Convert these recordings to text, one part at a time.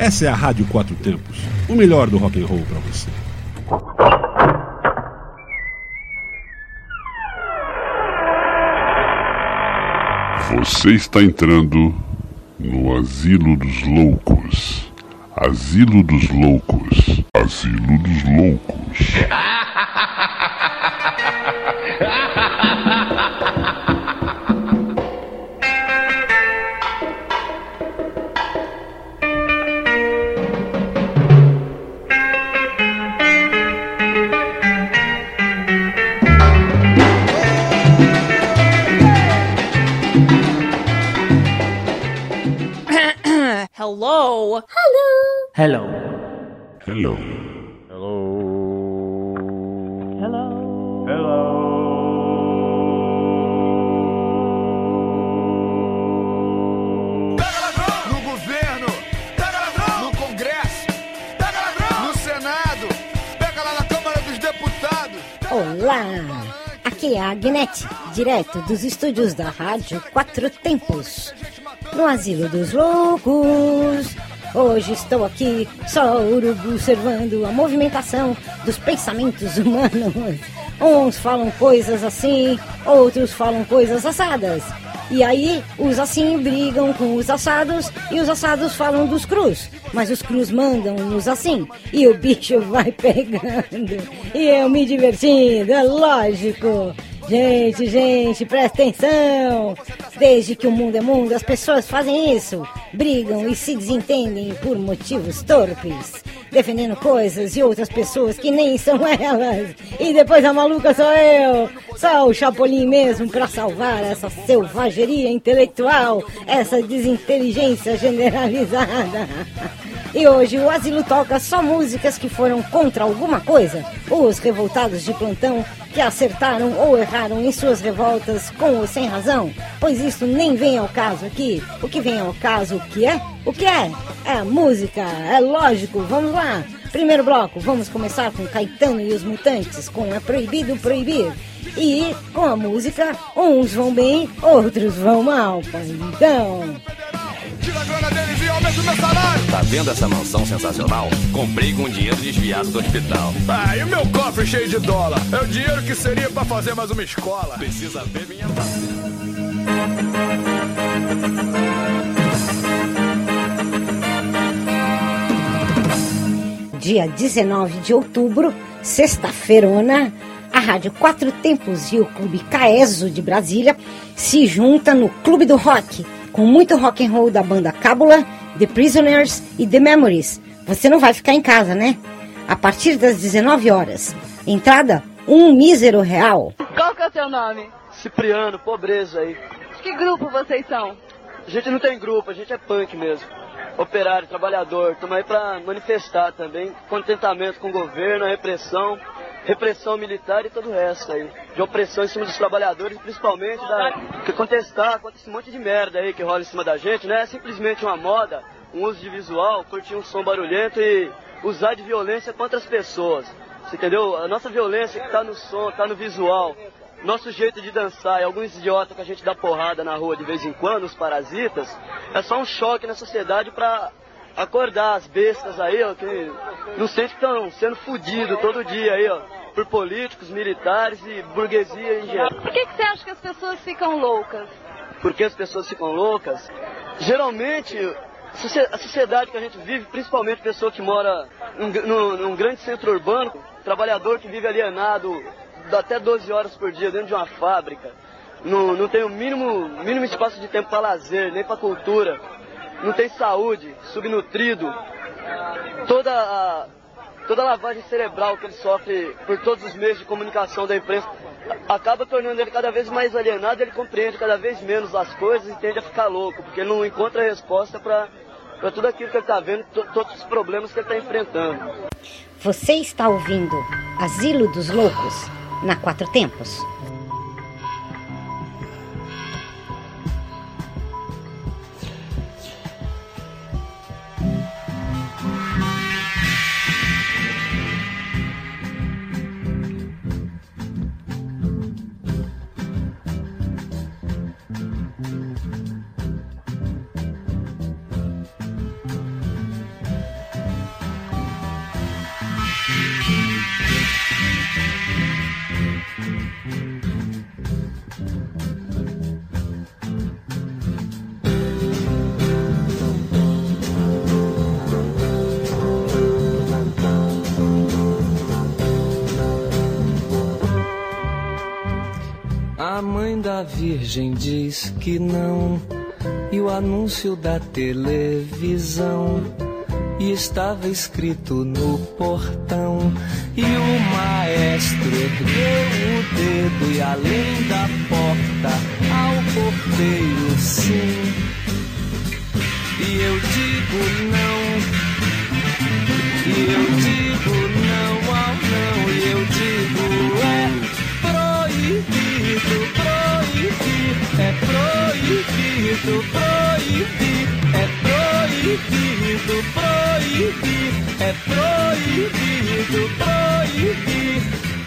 Essa é a Rádio Quatro Tempos, o melhor do rock and roll para você. Você está entrando no Asilo dos Loucos. Asilo dos Loucos. Asilo dos Loucos. Hello. Hello. Hello. Hello. Hello. Hello. Pega ladrão! No governo! Pega ladrão! No Congresso! Pega ladrão! No Senado! Pega lá na Câmara dos Deputados! Olá! Aqui é a Agnete, direto dos estúdios da Rádio Quatro Tempos, no Asilo dos Loucos. Hoje estou aqui, só urubu, observando a movimentação dos pensamentos humanos. Uns falam coisas assim, outros falam coisas assadas. E aí, os assim brigam com os assados e os assados falam dos crus. Mas os crus mandam nos assim e o bicho vai pegando. E eu me divertindo, é lógico. Gente, presta atenção. Desde que o mundo é mundo, as pessoas fazem isso. Brigam e se desentendem por motivos torpes, defendendo coisas e outras pessoas que nem são elas. E depois a maluca sou eu. Só o Chapolin mesmo pra salvar essa selvageria intelectual, essa desinteligência generalizada. E hoje o Asilo toca só músicas que foram contra alguma coisa. Os revoltados de plantão que acertaram ou erraram em suas revoltas com ou sem razão. Pois isso nem vem ao caso aqui. O que vem ao caso, o que é? O que é? É a música, é lógico, vamos lá. Primeiro bloco, vamos começar com Caetano e os Mutantes, com É Proibido Proibir. E com a música, uns vão bem, outros vão mal, pai. Então... Tira a grana deles e aumenta o meu salário! Tá vendo essa mansão sensacional? Comprei com dinheiro desviado do hospital. Ah, e o meu cofre cheio de dólar? É o dinheiro que seria pra fazer mais uma escola. Precisa ver minha fazenda. Dia 19 de outubro, sexta-feirona, a Rádio Quatro Tempos e o Clube Caeso de Brasília se juntam no Clube do Rock, com muito rock and roll da banda Cábula, The Prisoners e The Memories. Você não vai ficar em casa, né? A partir das 19 horas. Entrada, R$1 mísero. Qual que é o seu nome? Cipriano, pobreza aí. Que grupo vocês são? A gente não tem grupo, a gente é punk mesmo. Operário, trabalhador, estamos aí pra manifestar também. Contentamento com o governo, a repressão militar e todo o resto aí. De opressão em cima dos trabalhadores, principalmente que contestar contra esse monte de merda aí que rola em cima da gente, né? É simplesmente uma moda, um uso de visual, curtir um som barulhento e usar de violência contra as pessoas. Você entendeu? A nossa violência que tá no som, tá no visual. Nosso jeito de dançar e alguns idiotas que a gente dá porrada na rua de vez em quando, os parasitas, é só um choque na sociedade pra acordar as bestas aí, ó, que não sente que estão sendo fodidos todo dia aí, ó, por políticos, militares e burguesia em geral. Por que você acha que as pessoas ficam loucas? Por que as pessoas ficam loucas? Geralmente, a sociedade que a gente vive, principalmente pessoa que mora num grande centro urbano, trabalhador que vive alienado até 12 horas por dia dentro de uma fábrica, não tem o mínimo espaço de tempo para lazer, nem para cultura, não tem saúde, subnutrido, toda a lavagem cerebral que ele sofre por todos os meios de comunicação da imprensa acaba tornando ele cada vez mais alienado, ele compreende cada vez menos as coisas e tende a ficar louco, porque ele não encontra resposta para tudo aquilo que ele está vendo, todos os problemas que ele está enfrentando. Você está ouvindo Asilo dos Loucos, na Quatro Tempos. a virgem diz que não, e o anúncio da televisão, e estava escrito no portão, e o maestro ergueu o dedo, e além da porta ao porteiro sim, e eu digo não, e eu digo não ao não, e eu digo é proibido proibir, é proibido proibir, é proibido proibir, é proibido proibir.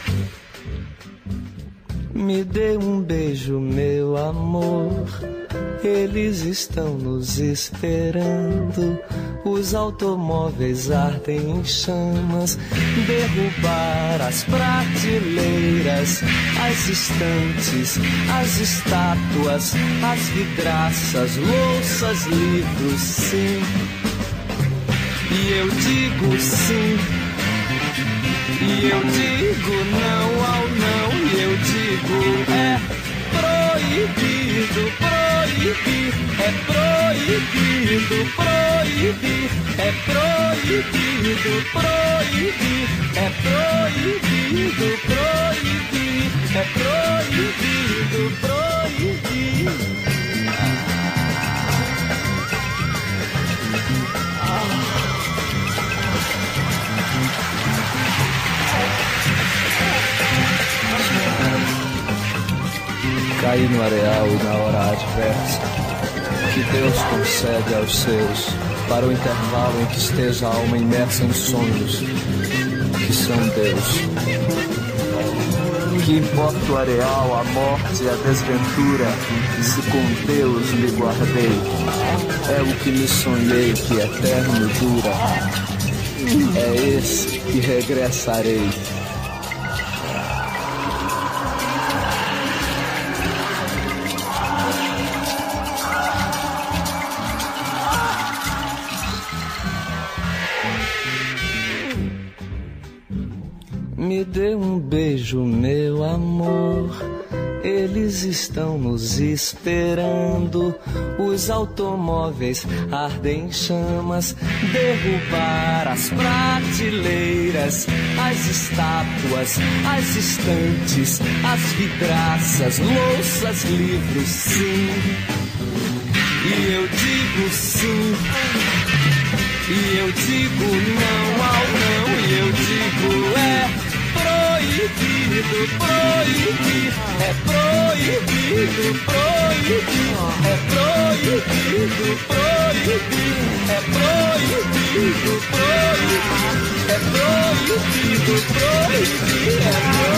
Me dê um beijo, meu amor, eles estão nos esperando. Os automóveis ardem em chamas, derrubar as prateleiras, as estantes, as estátuas, as vidraças, louças, livros, sim. E eu digo sim, e eu digo não ao não, e eu digo é proibido proibir, é proibido proibir, é proibido proibir, é proibido proibir, é proibido proibir. Caí no areal e na hora adversa que Deus concede aos seus, para o intervalo em que esteja a alma imersa em sonhos que são Deus. Que importa o areal, a morte e a desventura, se com Deus me guardei. É o que me sonhei que eterno dura, é esse que regressarei. Me dê um beijo, meu amor, eles estão nos esperando. Os automóveis ardem em chamas, derrubar as prateleiras, as estátuas, as estantes, as vidraças, louças, livros, sim. E eu digo sim, e eu digo não ao não, e eu digo é proibido proibir, é proibido proibir, é proibido proibir, é proibido proibir, é proibido proibir, é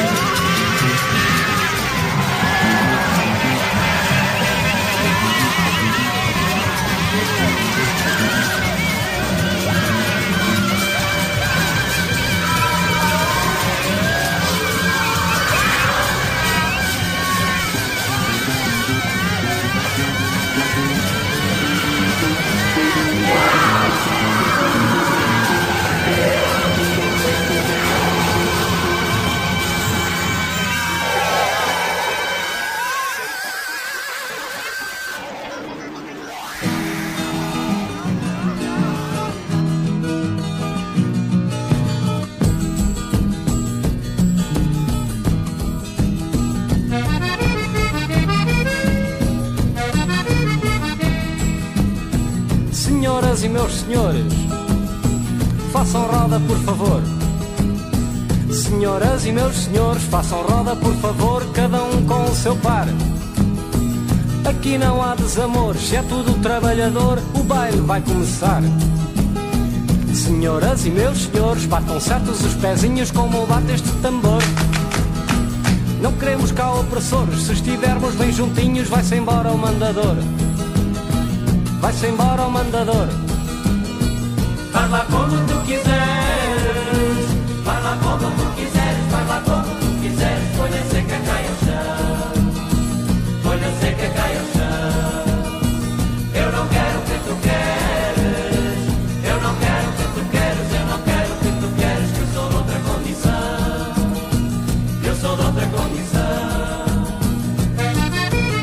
Senhoras e meus senhores, façam roda por favor. Senhoras e meus senhores, façam roda por favor, cada um com o seu par. Aqui não há desamores, é tudo trabalhador, o baile vai começar. Senhoras e meus senhores, batam certos os pezinhos como bate este tambor. Não queremos cá opressores, se estivermos bem juntinhos vai-se embora o mandador. Vai-se embora o mandador. Faz lá como tu quiseres, faz lá como tu quiseres, faz lá como tu quiseres. Folha seca cai ao chão, folha seca cai ao chão. Eu não quero o que tu queres, eu não quero o que tu queres, eu não quero o que tu queres, que eu sou de outra condição, eu sou de outra condição.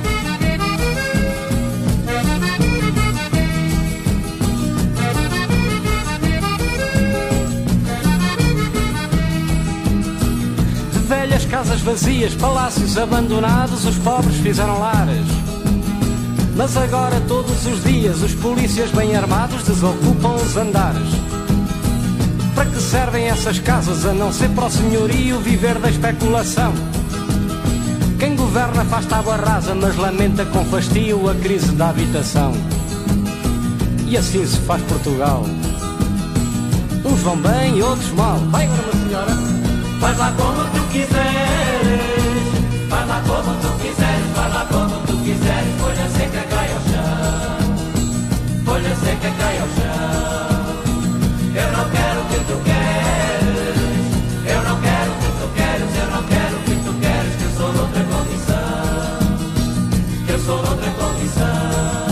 casas vazias, palácios abandonados, os pobres fizeram lares. Mas agora todos os dias os polícias bem armados desocupam os andares. Para que servem essas casas a não ser para o senhorio viver da especulação? Quem governa faz tábua rasa, mas lamenta com fastio a crise da habitação. E assim se faz Portugal. Uns vão bem e outros mal. Vai agora, minha senhora. Faz lá como tu quiseres, faz lá como tu quiseres, faz lá como tu quiseres. Folha seca cai ao chão, folha seca cai ao chão. Eu não quero o que tu queres, eu não quero o que tu queres, eu não quero o que tu queres. Que eu sou de outra condição, eu sou de outra condição.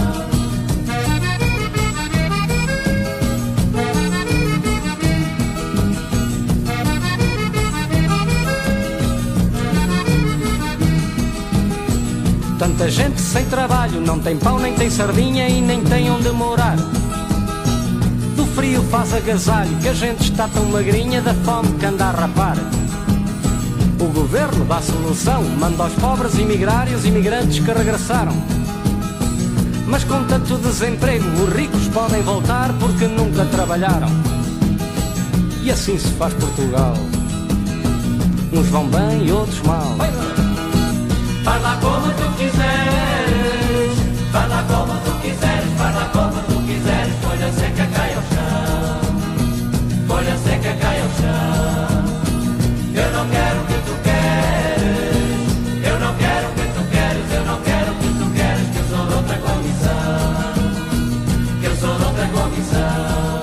Tanta gente sem trabalho, não tem pão, nem tem sardinha e nem tem onde morar. Do frio faz agasalho, que a gente está tão magrinha da fome que anda a rapar. O governo dá solução, manda aos pobres emigrar e os imigrantes que regressaram. Mas com tanto desemprego, os ricos podem voltar porque nunca trabalharam. E assim se faz Portugal. Uns vão bem e outros mal. Faz lá como tu quiseres, faz lá como tu quiseres, faz lá como tu quiseres. Folha seca cai ao chão, folha seca cai ao chão. Eu não quero o que tu queres, eu não quero o que tu queres, eu não quero o que tu queres. Que eu sou de outra condição, que eu sou de outra condição.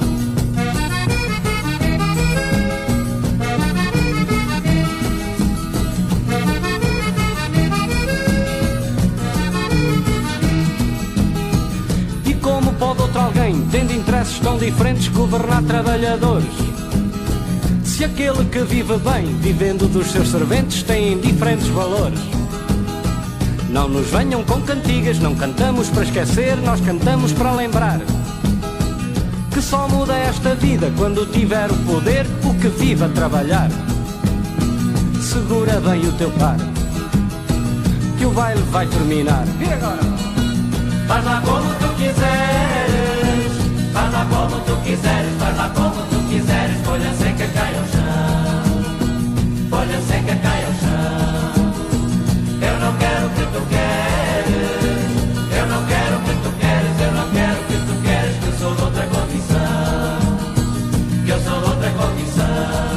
Pode outro alguém, tendo interesses tão diferentes, governar trabalhadores? Se aquele que vive bem, vivendo dos seus serventes, tem diferentes valores. Não nos venham com cantigas, não cantamos para esquecer, nós cantamos para lembrar. Que só muda esta vida quando tiver o poder, o que vive a trabalhar. Segura bem o teu par, que o baile vai terminar. E agora? Faz lá como tu quiseres, faz lá como tu quiseres, faz lá como tu quiseres. Folha seca cai ao chão, folha seca cai ao chão. Eu não quero o que tu queres, eu não quero o que tu queres, eu não quero o que tu queres. Que eu sou de outra condição, que eu sou de outra condição.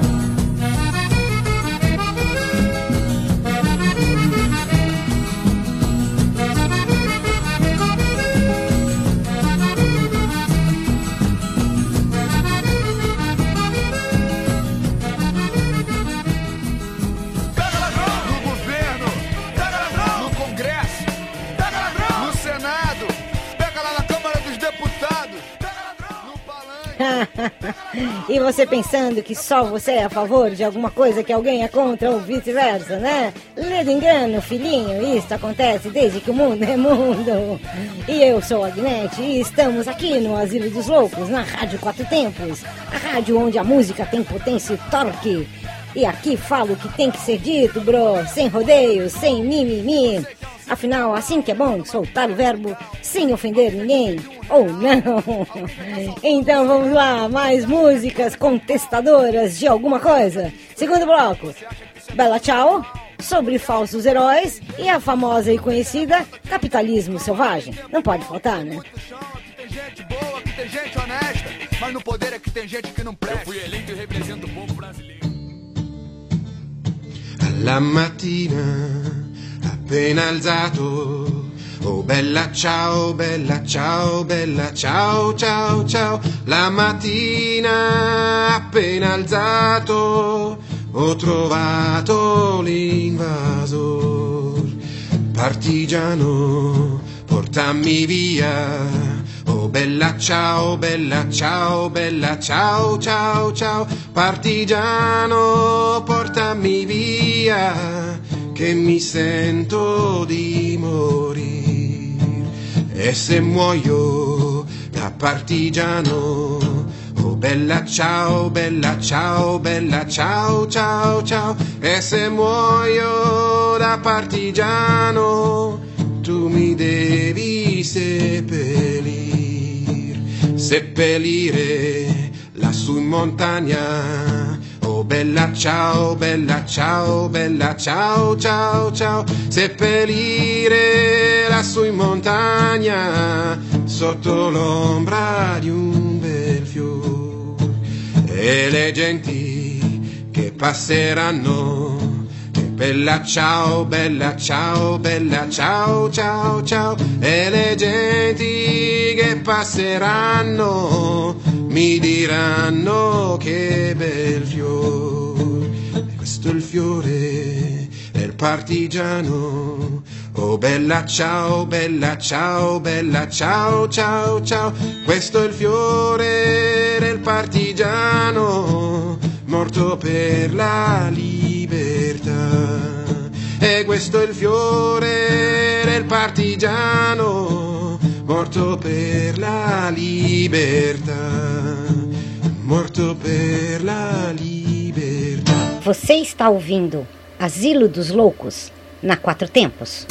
E você pensando que só você é a favor de alguma coisa que alguém é contra ou vice-versa, né? Ledo engano, filhinho, isso acontece desde que o mundo é mundo. E eu sou a Agnete e estamos aqui no Asilo dos Loucos, na Rádio Quatro Tempos, a rádio onde a música tem potência e torque. E aqui falo o que tem que ser dito, bro, sem rodeios, sem mimimi. Afinal, assim que é bom soltar o verbo sem ofender ninguém, ou não. Então vamos lá, mais músicas contestadoras de alguma coisa. Segundo bloco, Bella Ciao, sobre falsos heróis e a famosa e conhecida capitalismo selvagem. Não pode faltar, né? Tem gente boa, que tem gente honesta, mas no poder é que tem gente que não presta. Eu fui eleito e represento o povo brasileiro. Alla mattina appena alzato, oh bella ciao, bella ciao, bella ciao, ciao, ciao. La mattina appena alzato, ho trovato l'invasor. Partigiano, portami via. Oh bella ciao, bella ciao, bella ciao, ciao, ciao. Partigiano, portami via, che mi sento di morire. E se muoio da partigiano, oh bella ciao, bella ciao, bella ciao, ciao, ciao. E se muoio da partigiano, tu mi devi seppellire lassù in montagna. Oh bella ciao, bella ciao, bella ciao, ciao, ciao. Seppellire lassù in montagna, sotto l'ombra di un bel fiore. E le genti che passeranno, bella ciao, bella ciao, bella ciao, ciao, ciao. E le genti che passeranno mi diranno che bel fiore. E questo è il fiore del partigiano. Oh bella ciao, bella ciao, bella ciao, ciao, ciao. Questo è il fiore del partigiano, morto per la libertà. E questo è il fiore del partigiano, morto per la libertà, morto per la libertà. Você está ouvindo Asilo dos Loucos na Quatro Tempos.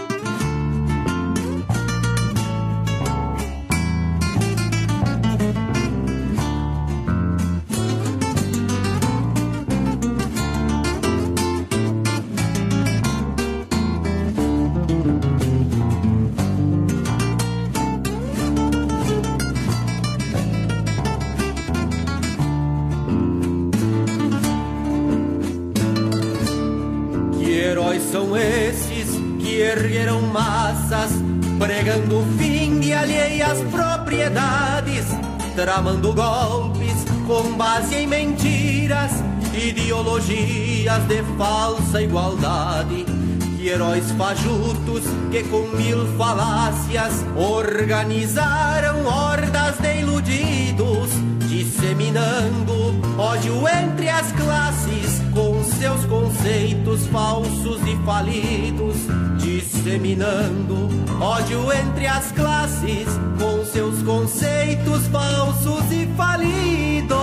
São esses que ergueram massas, pregando o fim de alheias propriedades, tramando golpes com base em mentiras, ideologias de falsa igualdade. Que heróis fajutos que com mil falácias organizaram hordas de iludidos, disseminando ódio entre as classes com seus conceitos falsos e falidos, disseminando ódio entre as classes com seus conceitos falsos e falidos.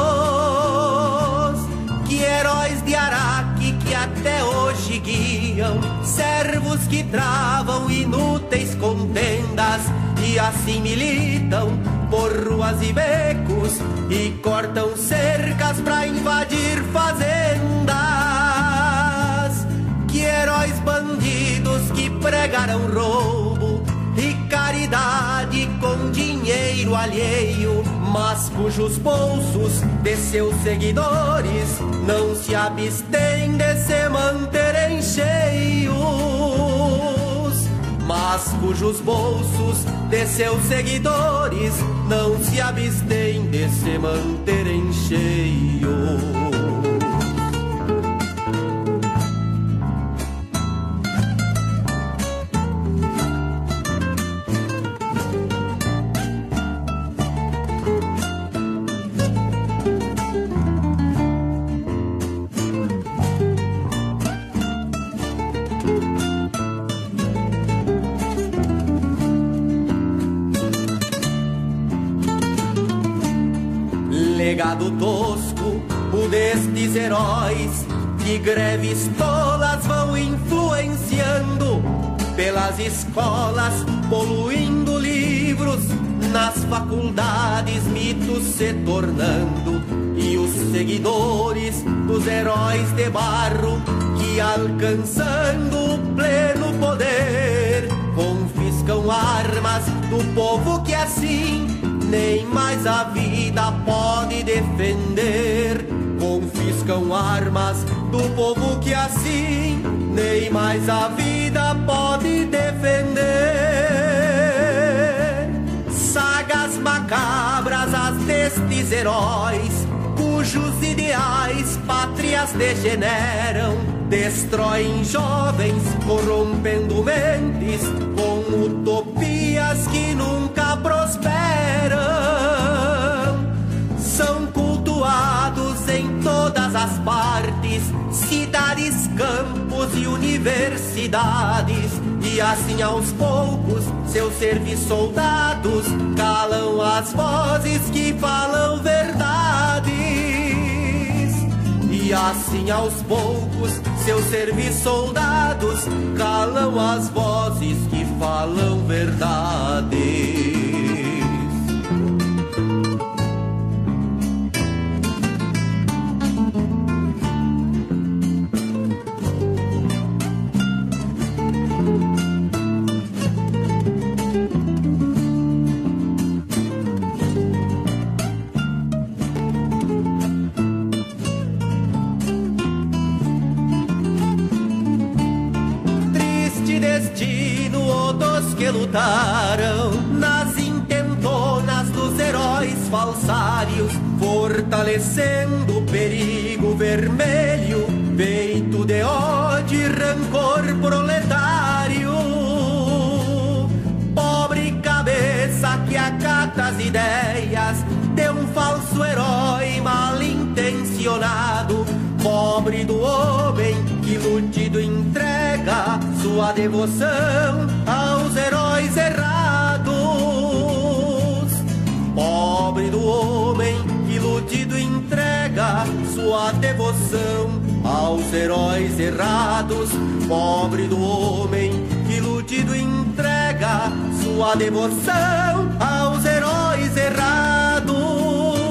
Que heróis de Araque que até hoje guiam servos que travam inúteis contendas e assim militam por ruas e becos e cortam cercas pra invadir fazendas. Que heróis bandidos que pregaram roubo e caridade com dinheiro alheio, mas cujos bolsos de seus seguidores não se abstêm de se manterem cheios, mas cujos bolsos de seus seguidores não se abstêm de se manterem cheios. Legado tosco, o destes heróis que greves tolas vão influenciando pelas escolas, poluindo livros, nas faculdades mitos se tornando, e os seguidores dos heróis de barro que alcançando o pleno poder confiscam armas do povo que assim nem mais a vida pode defender. Confiscam armas do povo que assim nem mais a vida pode defender. Sagas macabras as destes heróis, cujos ideais pátrias degeneram, destroem jovens, corrompendo mentes com utopias que nunca prosperam. São cultuados em todas as partes, cidades, campos e universidades, e assim aos poucos seus serviços soldados calam as vozes que falam verdade. E assim aos poucos seus serviços soldados calam as vozes que falam verdades. Lutaram nas intentonas dos heróis falsários, fortalecendo o perigo vermelho, peito de ódio e rancor proletário. Pobre cabeça que acata as ideias de um falso herói mal intencionado, pobre do homem que lúdido entrega sua devoção aos heróis errados. Pobre do homem que lúdido entrega sua devoção aos heróis errados. Pobre do homem que lúdido entrega sua devoção aos heróis errados.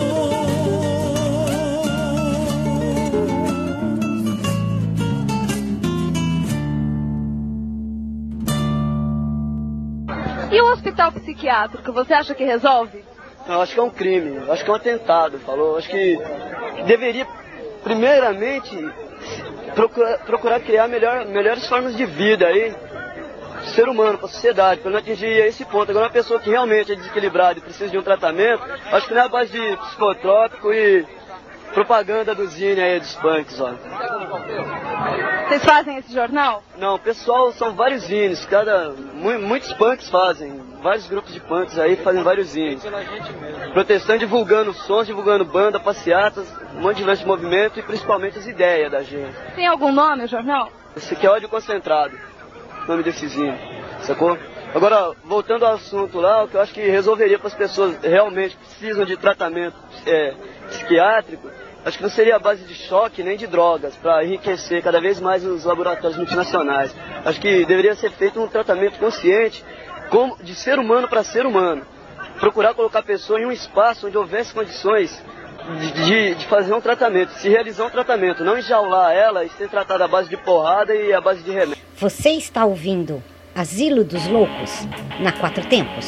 E o hospital psiquiátrico, você acha que resolve? Eu acho que é um crime, eu acho que é um atentado, falou. Eu acho que deveria, primeiramente, procurar criar melhores formas de vida aí, do ser humano, para a sociedade, para não atingir esse ponto. Agora, uma pessoa que realmente é desequilibrada e precisa de um tratamento, acho que não é a base de psicotrópico e propaganda do Zine aí, dos punks, ó. Vocês fazem esse jornal? Não, pessoal, são vários zines, muitos punks fazem, vários grupos de punks aí fazem vários zines. Protestando, divulgando sons, divulgando banda, passeatas, um monte de movimento e principalmente as ideias da gente. Tem algum nome o jornal? Esse aqui é Ódio Concentrado, o nome desse zine, sacou? Agora, voltando ao assunto lá, o que eu acho que resolveria para as pessoas realmente que precisam de tratamento psiquiátrico, acho que não seria a base de choque nem de drogas, para enriquecer cada vez mais os laboratórios multinacionais. Acho que deveria ser feito um tratamento consciente, de ser humano para ser humano. Procurar colocar a pessoa em um espaço onde houvesse condições de fazer um tratamento, se realizar um tratamento, não enjaular ela e ser tratada à base de porrada e à base de remédio. Você está ouvindo Asilo dos Loucos, na Quatro Tempos.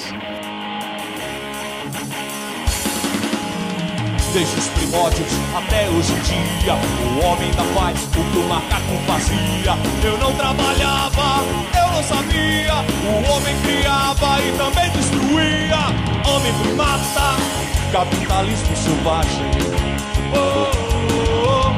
Desde os primórdios até hoje em dia, o homem ainda faz o que o macaco fazia. Eu não trabalhava, eu não sabia. O homem criava e também destruía. Homem primata, capitalismo selvagem. Oh, oh,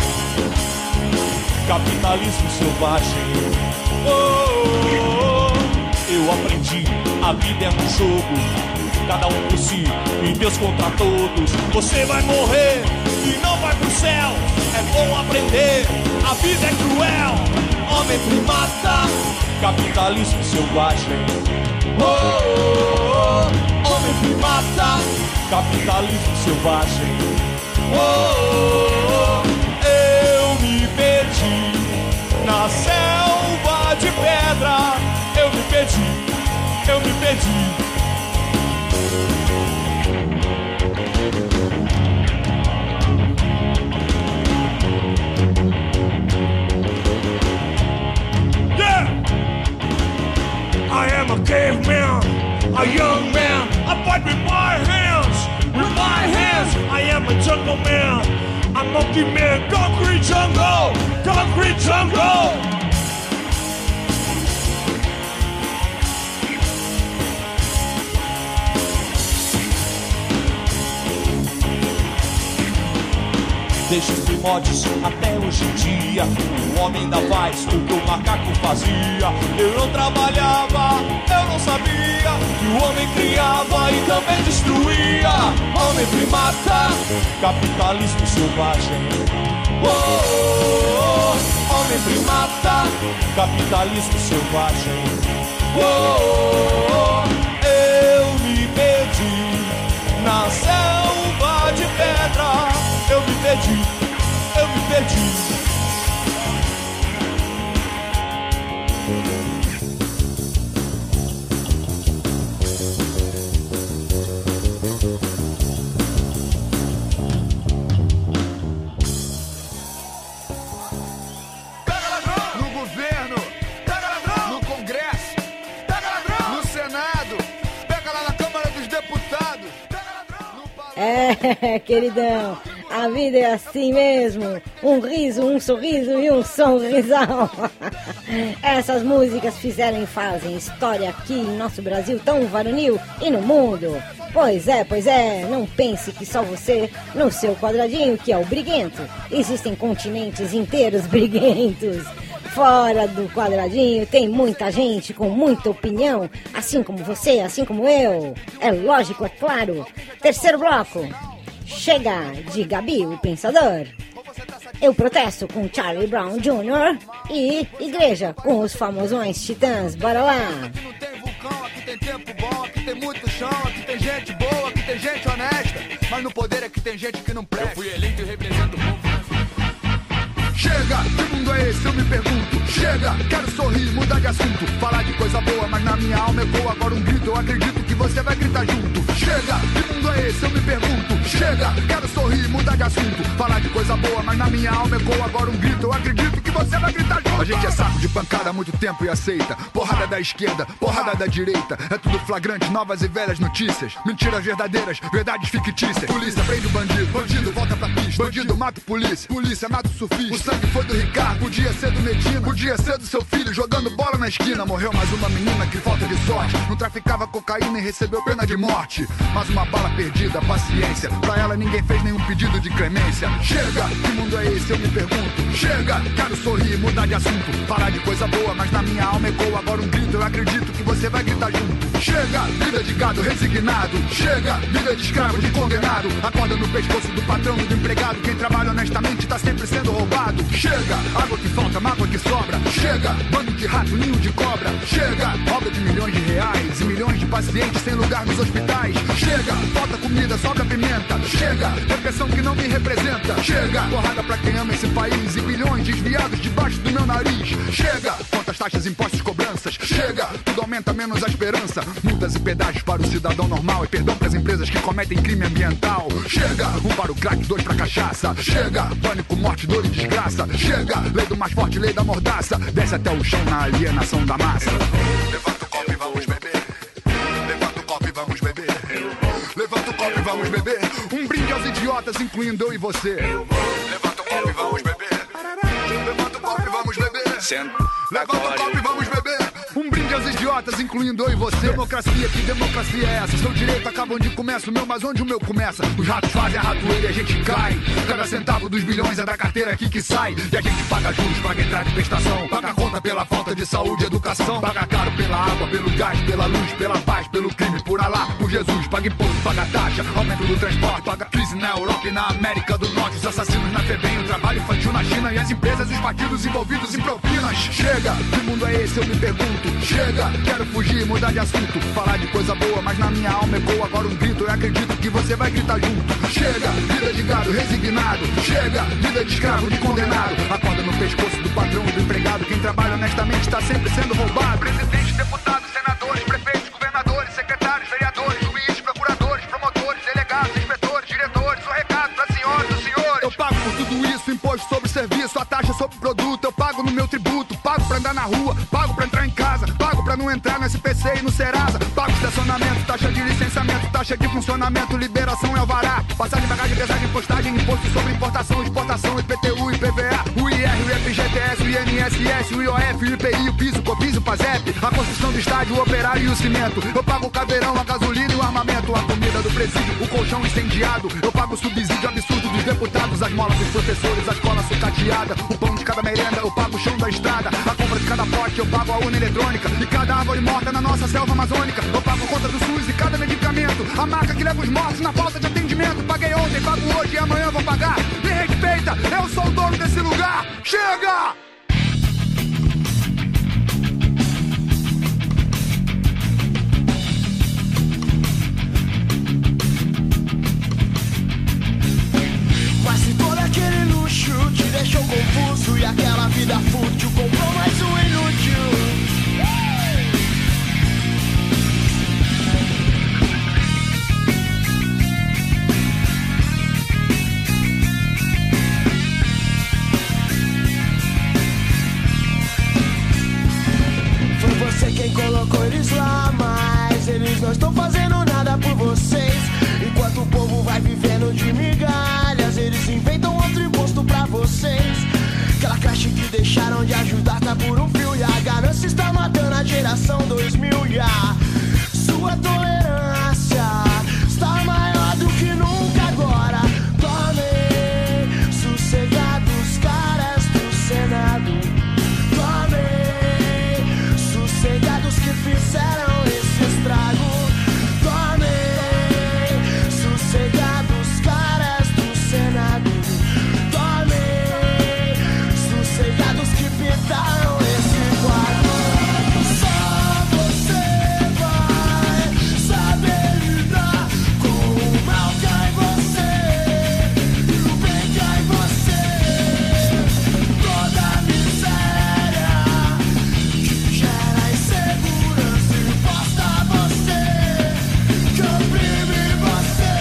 oh. Capitalismo selvagem. Oh, oh, oh. Eu aprendi, a vida é um jogo. Cada um por si e Deus contra todos. Você vai morrer e não vai pro céu. É bom aprender, a vida é cruel. Homem primata, capitalismo selvagem. Oh, oh, oh. Homem primata, capitalismo selvagem. Oh, oh, oh. Eu me perdi na selva de pedra. Eu me perdi, eu me perdi. I am a caveman, a young man. I fight with my hands, with my hands. I am a jungle man, a monkey man. Concrete jungle, concrete jungle. Desde os primórdios até hoje em dia, o homem ainda faz o que o macaco fazia. Eu não trabalhava, eu não sabia que o homem criava e também destruía. Homem primata, capitalismo selvagem. Oh, oh, oh. Homem primata, capitalismo selvagem. Oh, oh, oh. Eu me perdi na selva de pedra. Eu me perdi, eu me perdi. É, queridão, a vida é assim mesmo. Um riso, um sorriso e um sorrisão. Essas músicas fizeram e fazem história aqui em nosso Brasil tão varonil e no mundo. Pois é, não pense que só você, no seu quadradinho, que é o briguento. Existem continentes inteiros briguentos. Fora do quadradinho tem muita gente com muita opinião, assim como você, assim como eu. É lógico, é claro. Terceiro bloco. Chega de Gabi, o Pensador. Eu protesto com Charlie Brown Jr. e Igreja com os famosões Titãs. Bora lá. Aqui não tem vulcão, aqui tem tempo bom, aqui tem muito chão, aqui tem gente boa, aqui tem gente honesta. Mas no poder é que tem gente que não presta. Eu fui eleito e represento o povo. Chega, que mundo é esse? Eu me pergunto. Chega, quero sorrir, mudar de assunto. Falar de coisa boa, mas na minha alma ecoa agora um grito. Eu acredito que você vai gritar junto. Chega, que mundo é esse? Eu me pergunto. Chega, quero sorrir, mudar de assunto. Falar de coisa boa, mas na minha alma ecoa agora um grito. Eu acredito que você vai gritar junto. A gente é saco de pancada há muito tempo e aceita. Porrada da esquerda, porrada da direita. É tudo flagrante, novas e velhas notícias. Mentiras verdadeiras, verdades fictícias. Polícia prende o bandido, bandido volta pra pista. Bandido mata o polícia, polícia mata o surfista. O sangue foi do Ricardo, podia ser do Medina, podia ser do seu filho jogando bola na esquina. Morreu mais uma menina que falta de sorte. Não traficava cocaína e recebeu pena de morte. Mais uma bala perdida, paciência. Pra ela ninguém fez nenhum pedido de clemência. Chega, que mundo é esse? Eu me pergunto. Chega, quero sorrir, mudar de assunto. Falar de coisa boa, mas na minha alma ecoa agora um grito. Eu acredito que você vai gritar junto. Chega, vida de gado resignado. Chega, vida de escravo, de condenado. Acorda no pescoço do patrão e do empregado. Quem trabalha honestamente tá sempre sendo roubado. Chega, água que falta, mágoa que sobra. Chega, bando de rato, ninho de cobra. Chega, obra de milhões de reais e milhões de pacientes sem lugar nos hospitais. Chega, falta comida, sobra pimenta. Chega, repressão que não me representa. Chega, porrada pra quem ama esse país e bilhões desviados debaixo do meu nariz. Chega, quantas taxas, impostos, cobranças. Chega, tudo aumenta menos a esperança. Multas e pedágios para o cidadão normal e perdão para as empresas que cometem crime ambiental. Chega, um para o crack, dois pra cachaça. Chega, pânico, morte, dor e desgraça. Chega, lei do mais forte, lei da mordaça. Desce até o chão na alienação da massa. Levanta o copo e vamos beber. Levanta o copo e vamos beber. Levanta o copo e vamos beber. Um brinde aos idiotas, incluindo eu e você. Levanta o copo e vamos beber. Levanta o copo e vamos beber. Levanta o copo e vamos beber. Um brinde aos idiotas, incluindo eu e você. Democracia, que democracia é essa? Seu direito acaba onde começa o meu, mas onde o meu começa? Os ratos fazem a ratoeira e a gente cai. Cada centavo dos bilhões é da carteira aqui que sai. E a gente paga juros, paga entrada e prestação. Paga conta pela falta de saúde e educação. Paga caro pela água, pelo gás, pela luz, pela paz, pelo crime, por Alá, por Jesus. Paga imposto, paga taxa, aumento do transporte. Paga crise na Europa e na América do Norte. Os assassinos na FEBEM, o trabalho infantil na China. E as empresas e os partidos envolvidos em propinas. Chega, que mundo é esse? Eu me pergunto. Chega, quero fugir, mudar de assunto. Falar de coisa boa, mas na minha alma ecoa agora um grito. Eu acredito que você vai gritar junto. Chega, vida de gado resignado. Chega, vida de escravo, de condenado. Acorda no pescoço do patrão e do empregado. Quem trabalha honestamente está sempre sendo roubado. Presidentes, deputados, senadores, prefeitos, governadores, secretários, vereadores, juízes, procuradores, promotores, delegados, inspetores, diretores. O recado para senhoras e senhores. Eu pago por tudo isso, imposto sobre serviço, a taxa sobre produto. Eu pago no meu tributo, pago pra andar na rua, pago pra entrar em casa, pago pra não entrar no SPC e no Serasa. Pago estacionamento, taxa de licenciamento, taxa de funcionamento, liberação e alvará. Passagem, bagagem, pesagem, postagem, imposto sobre importação, exportação, IPTU, IPVA, o IR, o FGTS, o INSS, o IOF, o IPI, o piso, o COFINS, o PASEP, a construção do estádio, o operário e o cimento. Eu pago o caveirão, a gasolina e o armamento, a comida do presídio, o colchão incendiado. Eu pago o subsídio absurdo dos deputados, as molas dos professores, a escola sucateada, o pão de cada merenda, eu pago o chão da estrada, a compra de cada pote, eu pago a urna eletrônica e cada árvore morta na nossa selva amazônica. Eu pago a conta do SUS e cada medicamento, a marca que leva os mortos na falta de atendimento. Paguei ontem, pago hoje e amanhã vou pagar. Me respeita, eu sou o dono desse lugar. Chega! Mas se todo aquele luxo te deixou confuso e aquela vida fútil comprou mais um inútil. Aquela creche que deixaram de ajudar tá por um fio. E a ganância está matando a geração 2000. E a sua tolerância está maior do que nunca agora. Tomem sossegados, caras do Senado. Tomem sossegados que fizeram esse estrago. Tomem sossegados, caras do Senado. Tomem sossegados que pintaram esse quadro. Só você vai saber lidar com o mal que há em você e o bem que há em você. Toda a miséria que gera insegurança imposta a você, que oprime você.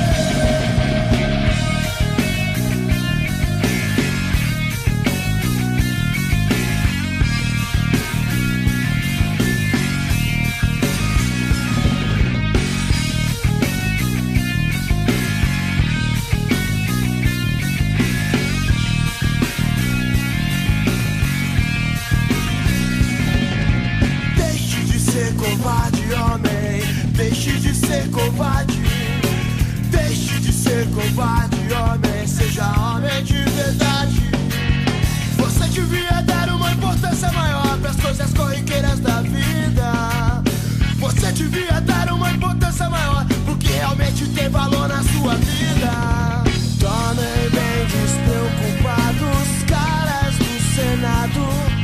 Deixe de ser covarde, homem. Deixe de ser covarde. Deixe de ser covarde, homem. Seja homem de verdade. Você devia dar uma importância maior pras coisas corriqueiras da vida. Você devia dar uma importância maior pro que realmente tem valor na sua vida. Tomem bem despreocupados, caras do Senado.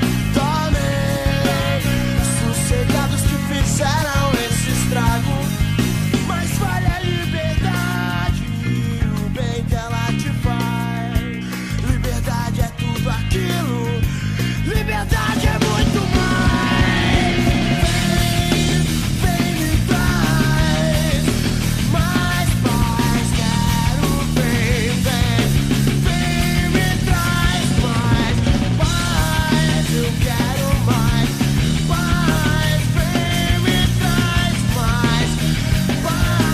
Tomem sossegados que fizeram esse estrago. Mas vale a liberdade e o bem que ela te faz. Liberdade é tudo aquilo. Liberdade é muito mais. Vem me traz mais paz. Quero bem, vem me traz mais paz. Eu quero mais paz. Vem me traz mais paz.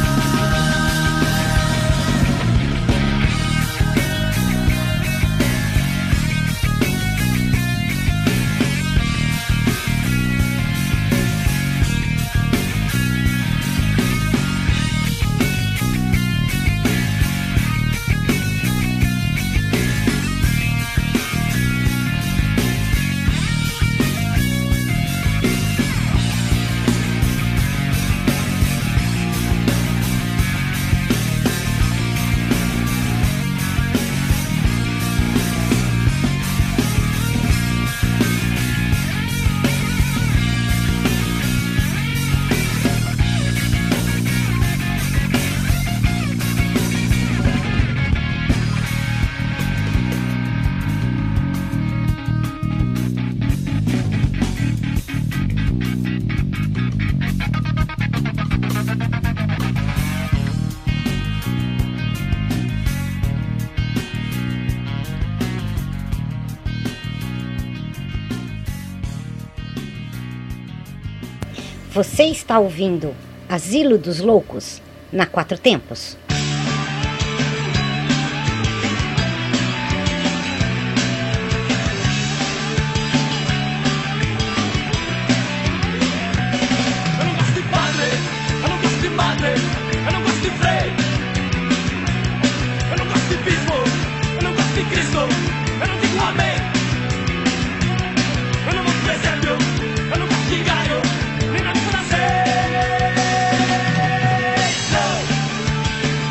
Você está ouvindo Asilo dos Loucos na Quatro Tempos. Eu não gosto de padre, eu não gosto de madre, eu não gosto de frei. Eu não gosto de bispo, eu não gosto de Cristo, eu não digo amém. Eu não gosto de presépio, eu não gosto de galho, nem nada pra nascer. Não.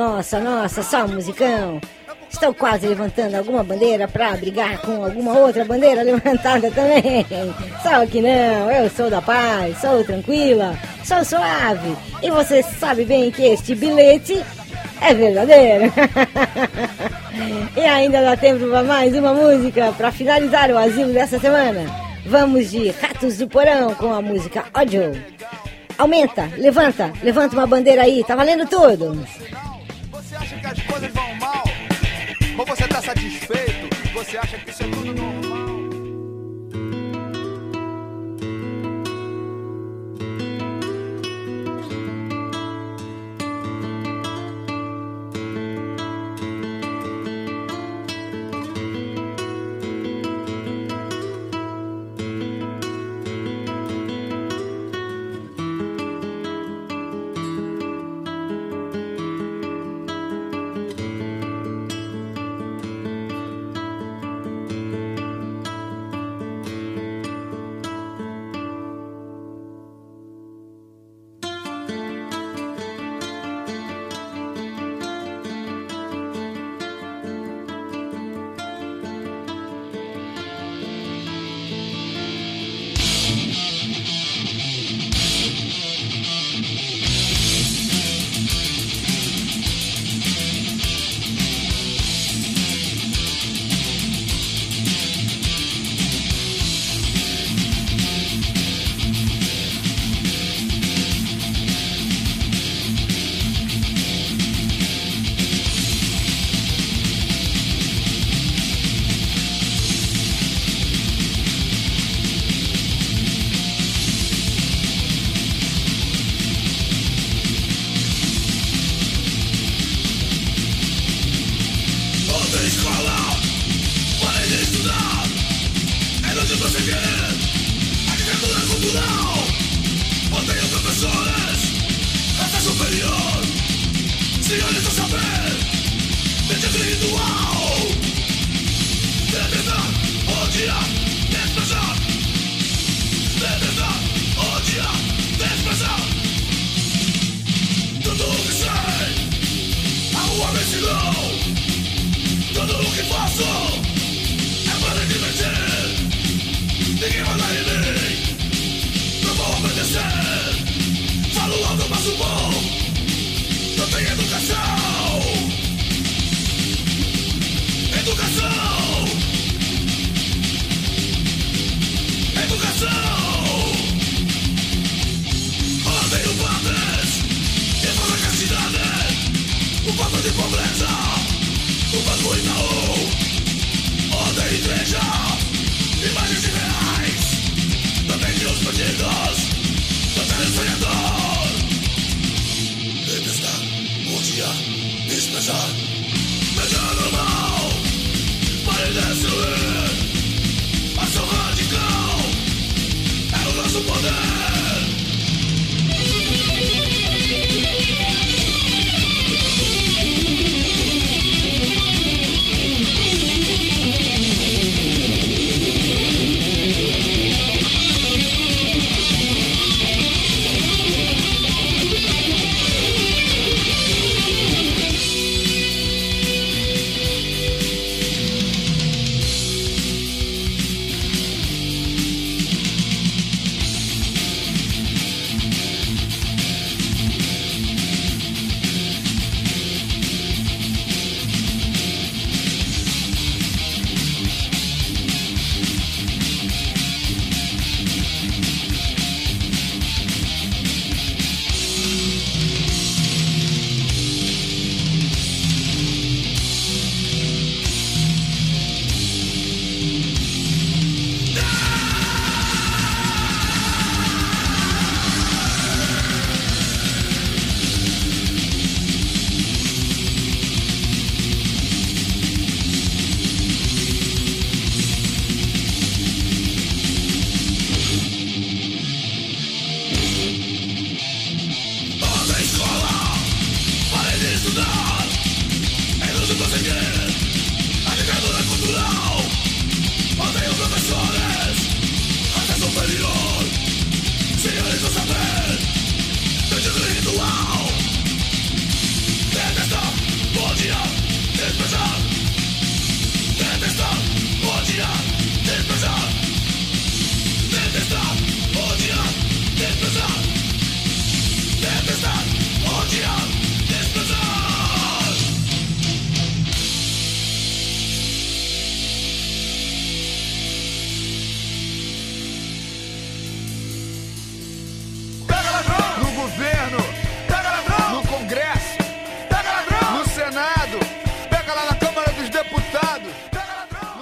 Nossa, só musicão. Estão quase levantando alguma bandeira pra brigar com alguma outra bandeira levantada também. Só que não, eu sou da paz, sou tranquila, sou suave. E você sabe bem que este bilhete é verdadeiro. E ainda dá tempo para mais uma música para finalizar o asilo dessa semana. Vamos de Ratos do Porão com a música Ódio. Aumenta, levanta uma bandeira aí, tá valendo tudo. Você acha que as coisas vão mal? Ou você tá satisfeito? Você acha que isso é tudo normal?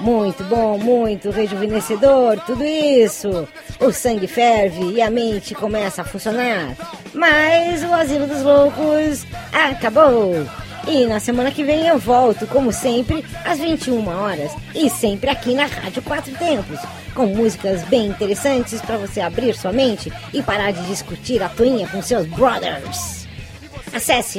muito bom, muito rejuvenescedor, tudo isso. O sangue ferve e a mente começa a funcionar. Mas o Asilo dos Loucos acabou. E na semana que vem eu volto, como sempre, às 21 horas. E sempre aqui na Rádio Quatro Tempos, com músicas bem interessantes para você abrir sua mente e parar de discutir a toinha com seus brothers. Acesse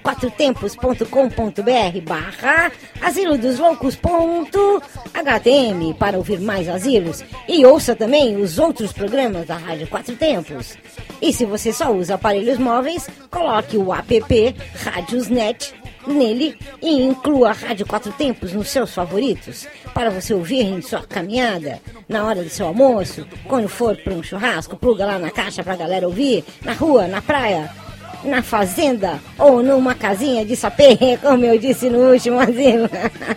radioquatroTempos.com.br/asilodosloucos.htm para ouvir mais asilos e ouça também os outros programas da Rádio Quatro Tempos. E se você só usa aparelhos móveis, coloque o app Radiosnet nele e inclua a Rádio Quatro Tempos nos seus favoritos para você ouvir em sua caminhada, na hora do seu almoço, quando for para um churrasco, pluga lá na caixa pra galera ouvir, na rua, na praia, na fazenda ou numa casinha de sapê, como eu disse no último asilo.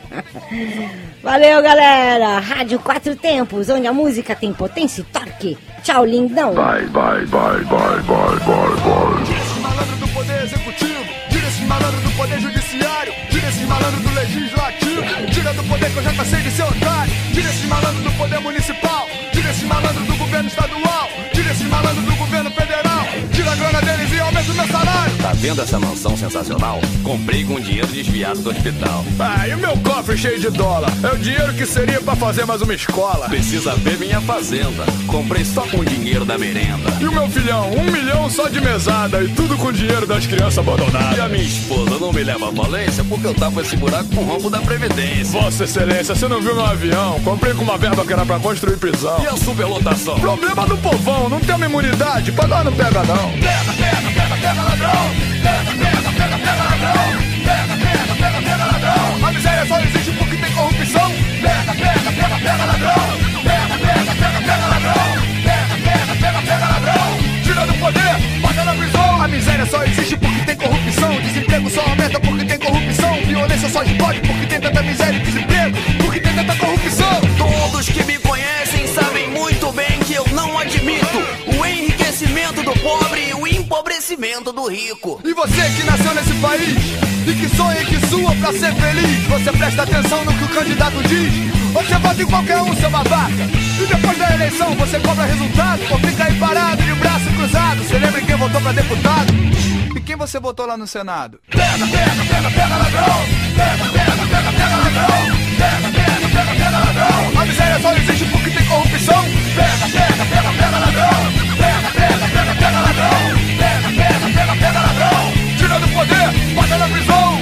Valeu, galera! Rádio Quatro Tempos, onde a música tem potência e torque. Tchau, lindão! Bye, bye, bye, bye, bye, bye, bye. Tira esse malandro do poder executivo, tira esse malandro do poder judiciário, tira esse malandro do legislativo, tira do poder que eu já cansei de ser otário, tira esse malandro do poder municipal, tira esse malandro do governo estadual, tira esse malandro do governo federal, tira a grana deles e aumenta o meu salário. Tá vendo essa mansão sensacional? Comprei com dinheiro desviado do hospital. Ah, e o meu cofre cheio de dólar? É o dinheiro que seria pra fazer mais uma escola. Precisa ver minha fazenda. Comprei só com o dinheiro da merenda. E o meu filhão? 1 milhão só de mesada e tudo com dinheiro das crianças abandonadas. E a minha esposa não me leva à falência porque eu tava esse buraco com o rombo da Previdência. Vossa Excelência, você não viu meu avião? Comprei com uma verba que era pra construir prisão. E a superlotação? Problema do povão, não tem uma imunidade, pagar não pega não. Pega, pega, pega, pega ladrão. Pega, pega, pega, pega ladrão. Pega, pega, pega, pega ladrão. A miséria só existe porque tem corrupção. Pega, pega, pega, pega ladrão. Pega, pega, pega, pega ladrão. Pega, pega, pega, pega ladrão. Tira do poder, bota na prisão. A miséria só existe porque tem corrupção. Desemprego só aumenta porque tem corrupção. Violência só explode porque tem tanta miséria e desemprego, porque tem tanta corrupção. Todos que me conhecem sabem muito bem que eu não admito o enriquecimento do pobre e o empobrecimento do rico. E você que nasceu nesse país e que sonha e que sua pra ser feliz, você presta atenção no que o candidato diz? Você vota em qualquer um, seu babaca. E depois da eleição você cobra resultado ou fica aí parado de braço cruzado. Você lembra quem votou pra deputado? E quem você votou lá no Senado? Pega, pega, pega, pega ladrão. Pega, pega, pega, pega ladrão. Pega, pega, pega, pega ladrão. A miséria só existe porque tem corrupção. Pega, pega, pega, pega ladrão. Pega, pega, pega, pega ladrão. Pega, pega, pega, pega ladrão. Tira do poder, bota na prisão.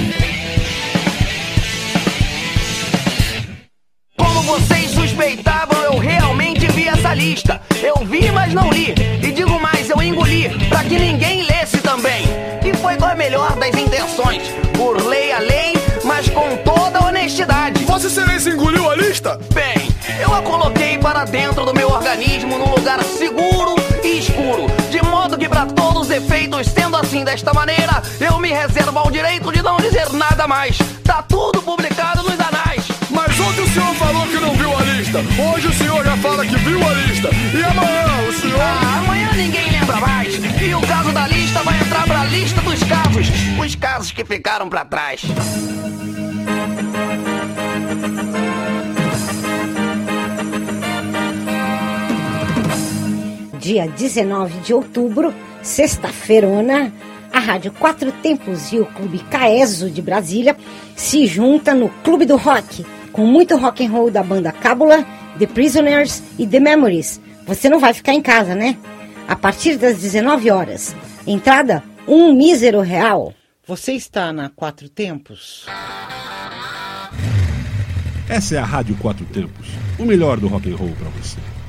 Como vocês suspeitavam, eu realmente vi essa lista. Eu vi, mas não li. E digo mais, eu engoli, pra que ninguém lesse também. E foi com a melhor das intenções. Burlei a lei, mas com toda a honestidade. Vossa Excelência engoliu a lista? Bem, eu a coloquei para dentro do meu organismo num lugar seguro e escuro, de modo que para todos os efeitos, sendo assim desta maneira, eu me reservo ao direito de não dizer nada mais. Tá tudo publicado nos anais. Mas ontem o senhor falou que não viu a lista. Hoje o senhor já fala que viu a lista. E amanhã o senhor... amanhã ninguém lembra mais. E o caso da lista vai entrar pra lista dos casos. Os casos que ficaram pra trás. Dia 19 de outubro, sexta-feirona, a Rádio Quatro Tempos e o Clube Caeso de Brasília se juntam no Clube do Rock, com muito rock and roll da banda Cábula, The Prisoners e The Memories. Você não vai ficar em casa, né? A partir das 19 horas. Entrada, R$1 mísero. Você está na Quatro Tempos? Essa é a Rádio Quatro Tempos, o melhor do rock and roll para você.